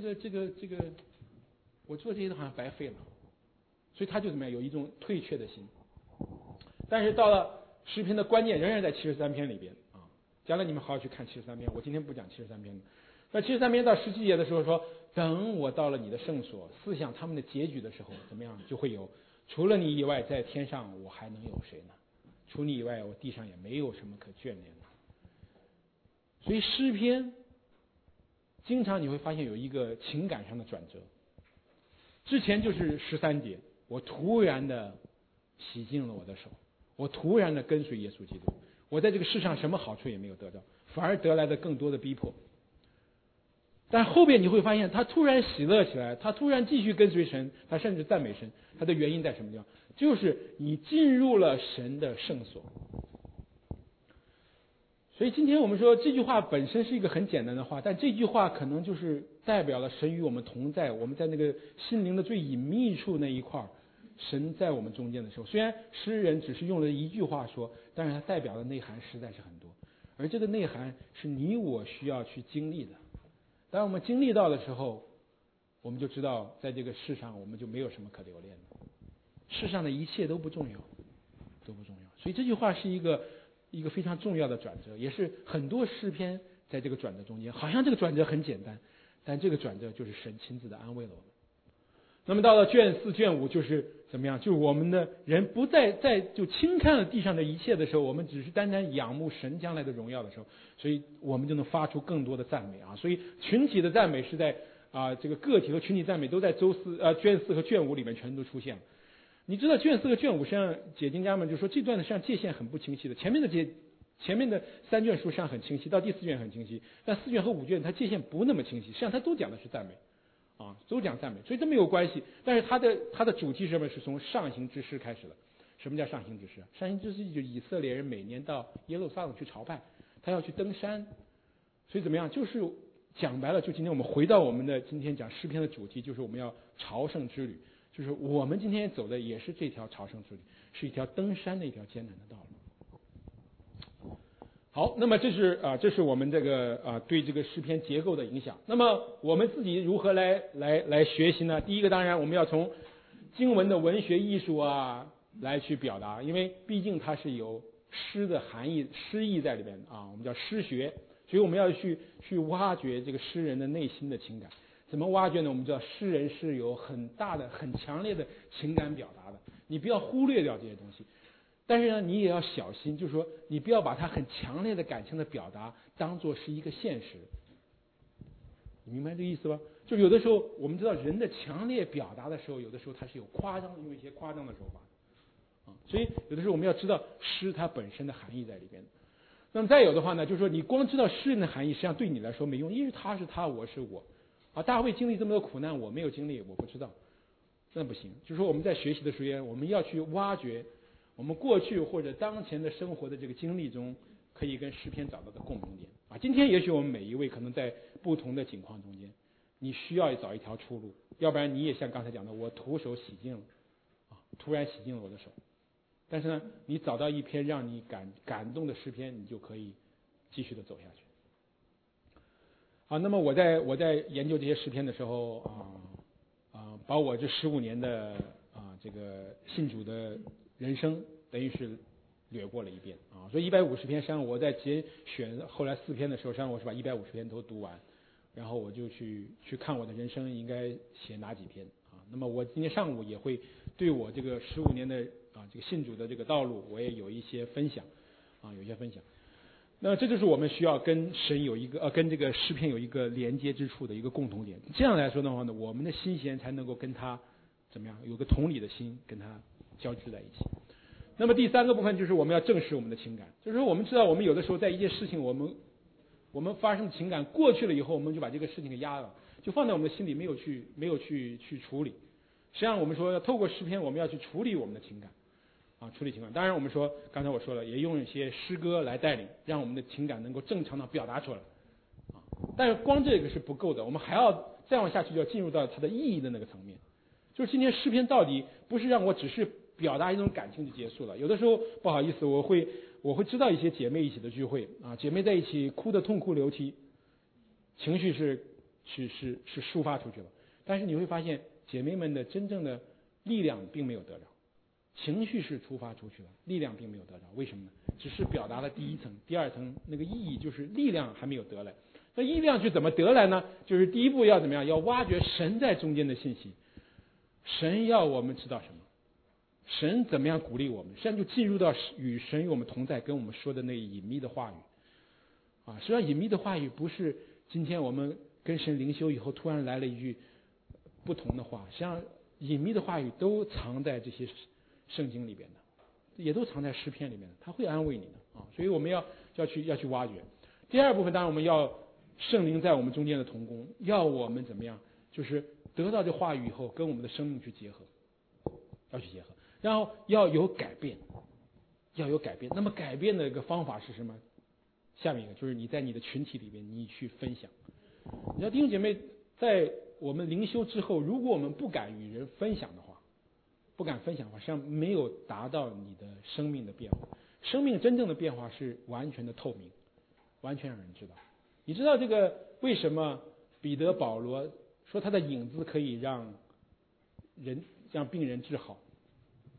Speaker 2: 这些都好像白费了。”所以他就怎么样？有一种退却的心。但是到了诗篇的关键仍然在73篇里边啊。将来你们好好去看73篇，我今天不讲73篇了。那73篇到17节的时候说：“等我到了你的圣所，思想他们的结局的时候，怎么样？就会有除了你以外，在天上我还能有谁呢？除你以外，我地上也没有什么可眷恋的。”所以诗篇经常你会发现有一个情感上的转折。之前就是13节，我突然的洗净了我的手，我突然的跟随耶稣基督，我在这个世上什么好处也没有得到，反而得来的更多的逼迫。但后边你会发现他突然喜乐起来，他突然继续跟随神，他甚至赞美神。他的原因在什么地方？就是你进入了神的圣所。所以今天我们说这句话本身是一个很简单的话，但这句话可能就是代表了神与我们同在，我们在那个心灵的最隐秘处那一块，神在我们中间的时候，虽然诗人只是用了一句话说，但是它代表的内涵实在是很多，而这个内涵是你我需要去经历的。当我们经历到的时候，我们就知道在这个世上我们就没有什么可留恋的。 世上的一切都不重要，都不重要。所以这句话是一个非常重要的转折，也是很多诗篇在这个转折中间，好像这个转折很简单，但这个转折就是神亲自的安慰了我们。那么到了卷4、卷5，就是怎么样？就是我们的人不再就轻看了地上的一切的时候，我们只是单单仰慕神将来的荣耀的时候，所以我们就能发出更多的赞美啊！所以群体的赞美是在这个个体和群体赞美都在卷4和卷5里面全都出现了。你知道卷4和卷5实际上解经家们就说这段的实际上界限很不清晰的，前面的3卷书实际上很清晰，到第4卷很清晰，但4卷和5卷它界限不那么清晰，实际上它都讲的是赞美。都讲赞美，所以这没有关系。但是它的主题是什么？是从上行之诗开始的。什么叫上行之诗？上行之诗就是以色列人每年到耶路撒冷去朝拜，他要去登山。所以怎么样？就是讲白了，就今天我们回到我们的今天讲诗篇的主题，就是我们要朝圣之旅。就是我们今天走的也是这条朝圣之旅，是一条登山的一条艰难的道路。好，那么这是我们这个对这个诗篇结构的影响。那么我们自己如何来学习呢？第一个，当然我们要从经文的文学艺术来去表达，因为毕竟它是有诗的含义、诗意在里边我们叫诗学，所以我们要去挖掘这个诗人的内心的情感。怎么挖掘呢？我们知道诗人是有很大的、很强烈的情感表达的，你不要忽略掉这些东西。但是呢，你也要小心，就是说，你不要把他很强烈的感情的表达当做是一个现实。你明白这个意思吧？就有的时候，我们知道人的强烈表达的时候，有的时候他是有用一些夸张的手法所以有的时候我们要知道诗它本身的含义在里边。那么再有的话呢，就是说你光知道诗人的含义，实际上对你来说没用，因为他是他，我是我大卫经历这么多苦难，我没有经历，我不知道，那不行。就是说我们在学习的时间，我们要去挖掘我们过去或者当前的生活的这个经历中，可以跟诗篇找到的共同点今天也许我们每一位可能在不同的境况中间，你需要找一条出路，要不然你也像刚才讲的，我徒手洗净了突然洗净了我的手。但是呢，你找到一篇让你感动的诗篇，你就可以继续的走下去。那么我在研究这些诗篇的时候把我这15年的这个信主的人生等于是掠过了一遍所以150篇，实际上我在节选后来4篇的时候，实际上我是把150篇都读完，然后我就去看我的人生应该写哪几篇那么我今天上午也会对我这个15年的这个信主的这个道路，我也有一些分享有一些分享。那这就是我们需要跟神有一个跟这个诗篇有一个连接之处的一个共同点。这样来说的话呢，我们的心弦才能够跟他怎么样有个同理的心，跟他交织在一起。那么第3个部分就是我们要正视我们的情感，就是说我们知道我们有的时候在一件事情我们发生的情感过去了以后，我们就把这个事情给压了，就放在我们的心里，没有去处理。实际上我们说要透过诗篇，我们要去处理我们的情感处理情感。当然我们说刚才我说了，也用一些诗歌来带领，让我们的情感能够正常的表达出来但是光这个是不够的，我们还要再往下去，就要进入到它的意义的那个层面。就是今天诗篇到底不是让我只是表达一种感情就结束了。有的时候不好意思，我会知道一些姐妹一起的聚会姐妹在一起哭得痛哭流涕，情绪是抒发出去了，但是你会发现姐妹们的真正的力量并没有得着。情绪是出发出去了，力量并没有得着。为什么呢？只是表达了第一层，第二层那个意义就是力量还没有得来。那力量是怎么得来呢？就是第一步要怎么样？要挖掘神在中间的信息。神要我们知道什么？神怎么样鼓励我们？实际上就进入到与神与我们同在，跟我们说的那隐秘的话语实际上隐秘的话语不是今天我们跟神灵修以后突然来了一句不同的话，实际上隐秘的话语都藏在这些圣经里边的，也都藏在诗篇里面的，他会安慰你的所以我们要去挖掘。第二部分，当然我们要圣灵在我们中间的同工，要我们怎么样？就是得到这话语以后，跟我们的生命去结合，要去结合，然后要有改变，要有改变。那么改变的一个方法是什么？下面一个就是你在你的群体里边，你去分享。你知道弟兄姐妹，在我们灵修之后，如果我们不敢与人分享的话，实际上没有达到你的生命的变化。生命真正的变化是完全的透明，完全让人知道。你知道这个为什么彼得、保罗说他的影子可以让病人治好？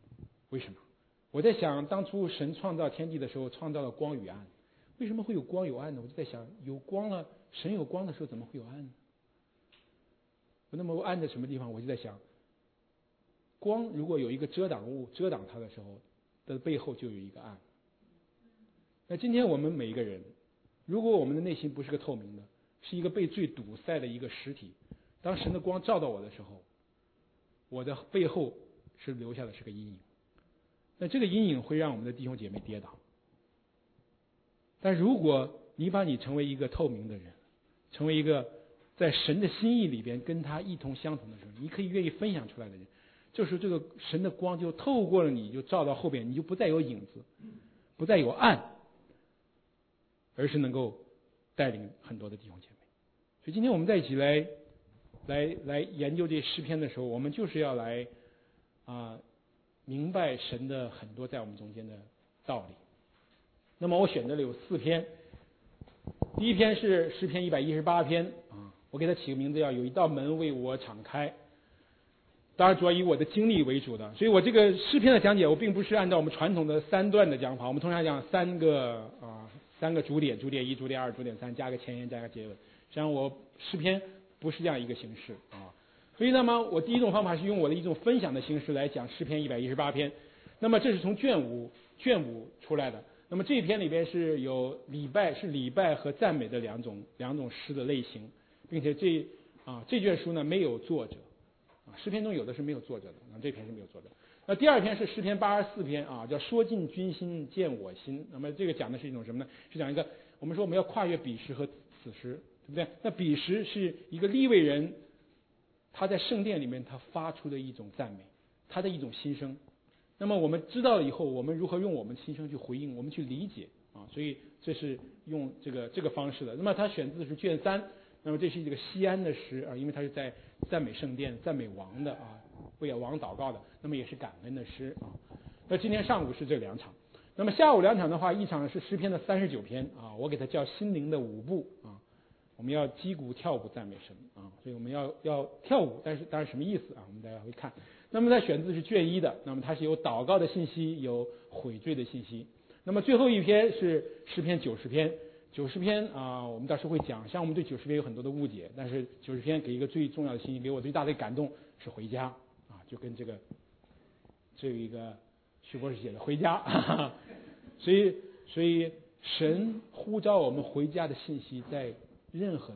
Speaker 2: 为什么？我在想，当初神创造天地的时候，创造了光与暗，为什么会有光有暗呢？我就在想，有光了，神有光的时候，怎么会有暗呢？那么暗在什么地方？我就在想，光如果有一个遮挡物遮挡它的时候，的背后就有一个暗。那今天我们每一个人，如果我们的内心不是个透明的，是一个被罪堵塞的一个实体，当神的光照到我的时候，我的背后是留下的是个阴影。那这个阴影会让我们的弟兄姐妹跌倒。但如果你把你成为一个透明的人，成为一个在神的心意里边跟他一同相同的时候，你可以愿意分享出来的人，这时候这个神的光就透过了你，就照到后边，你就不再有影子，不再有暗，而是能够带领很多的弟兄姐妹。所以今天我们在一起来研究这诗篇的时候，我们就是要来明白神的很多在我们中间的道理。那么我选择了有4篇，第一篇是诗篇118篇我给它起个名字叫有一道门为我敞开，当然主要以我的经历为主的，所以我这个诗篇的讲解我并不是按照我们传统的3段的讲法，我们通常讲3个主点，主点1、主点2、主点3，加个前言加个结尾，实际上我诗篇不是这样一个形式所以那么我第一种方法是用我的一种分享的形式来讲诗篇118篇。那么这是从卷五出来的。那么这一篇里边是有礼拜和赞美的两种诗的类型，并且这卷书呢没有作者诗篇中有的是没有作者的，这篇是没有作者。那第二篇是诗篇84篇叫说尽君心见我心。那么这个讲的是一种什么呢？是讲一个我们说我们要跨越彼时和此时，对不对？那彼时是一个利未人，他在圣殿里面他发出的一种赞美，他的一种心声。那么我们知道了以后，我们如何用我们心声去回应，我们去理解所以这是用这个方式的。那么他选自的是卷3，那么这是一个西安的诗因为他是在赞美圣殿、赞美王的为王祷告的，那么也是感恩的诗那今天上午是这2场，那么下午2场的话，一场是诗篇的39篇我给它叫心灵的舞步我们要击鼓跳舞赞美神所以我们要跳舞，但是当然什么意思我们大家会看。那么它选自是卷1的，那么它是有祷告的信息，有悔罪的信息。那么最后一篇是诗篇90篇，90篇我们到时候会讲，像我们对90篇有很多的误解，但是90篇给一个最重要的信息，给我最大的感动是回家就跟这一个徐博士写的回家所以神呼召我们回家的信息在任何的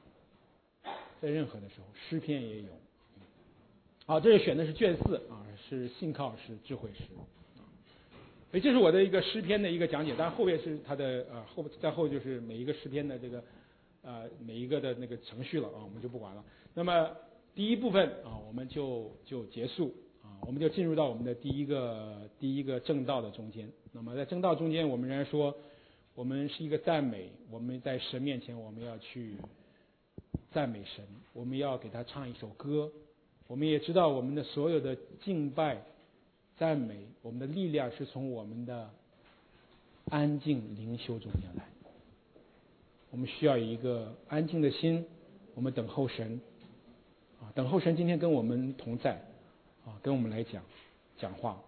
Speaker 2: 时候诗篇也有这是选的是卷4是信靠是智慧诗所以这是我的一个诗篇的一个讲解，当然后面是它的再后就是每一个诗篇的这个每一个的那个程序了我们就不管了。那么第一部分我们就结束我们就进入到我们的第一个正道的中间。那么在正道中间，我们仍然说我们是一个赞美，我们在神面前我们要去赞美神，我们要给他唱一首歌。我们也知道我们的所有的敬拜赞美，我们的力量是从我们的安静灵修中间来。我们需要一个安静的心，我们等候神等候神今天跟我们同在跟我们来讲话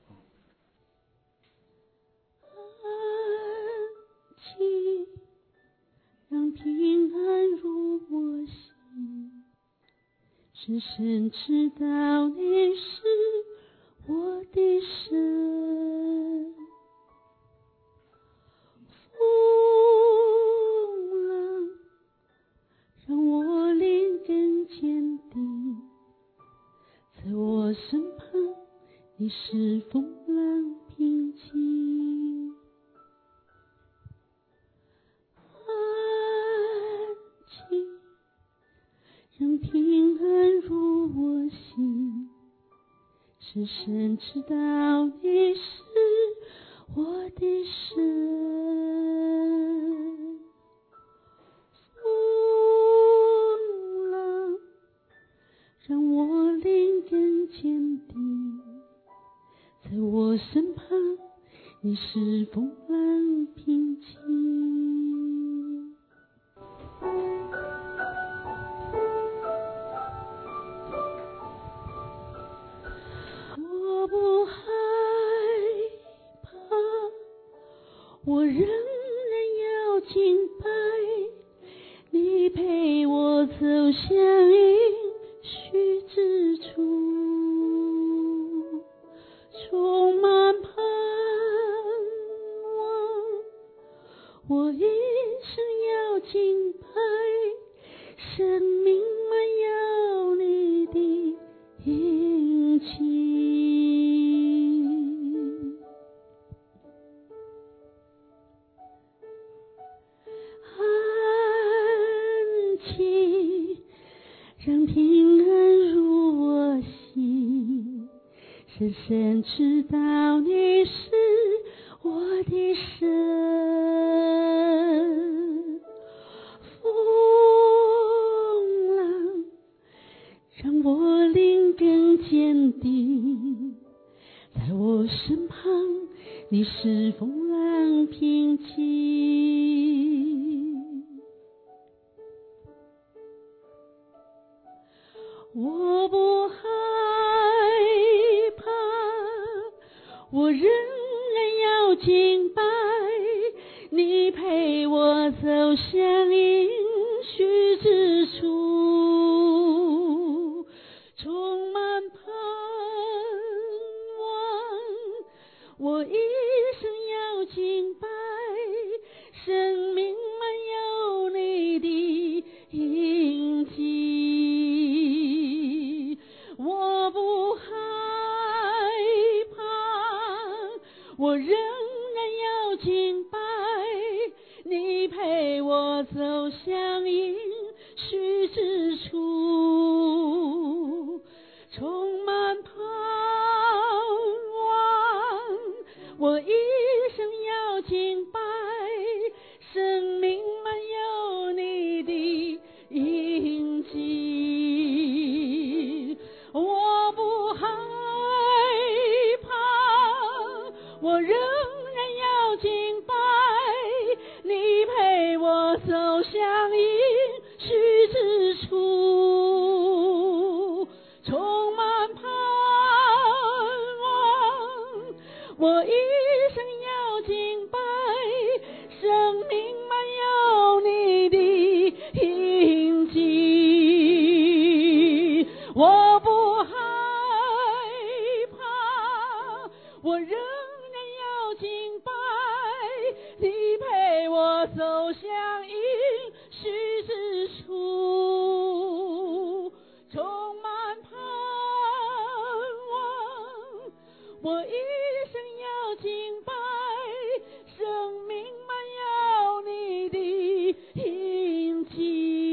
Speaker 3: 安静，让平安入我心，深深知道你是我的神。风浪让我灵更坚定，在我身旁你是风浪平静。安静，让平安入我心，深深知道你是我的神。风浪让我灵更坚定，在我身旁你是风浪平静。我不害我仍然要敬拜，你陪我走向应许之处，充满盼望。我一生要敬拜，生命满有你的引擎。让平安入我心，深深知道你是我的神。风浪让我灵更坚定，在我身旁你是风浪平静。我不害怕，我仍然要敬拜，你陪我走向应许之处，充满盼望。我一生要敬拜，生命满有你的印记。我不害怕，我仍然要敬拜，你陪我走向应许之处，充满盼望。我一生要敬拜，生命满有你的印记。我不害怕，我仍然要敬拜，你陪我走向应许之处，充满盼望。我一生要敬拜，生命满有你的印记。我不害怕，我仍然要敬拜，你陪我走向应许之处，充满盼望。我一生要敬拜，生命满有你的印记。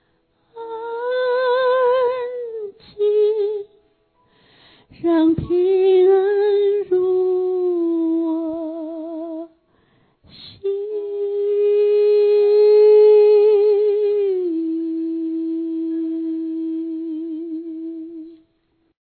Speaker 3: 让平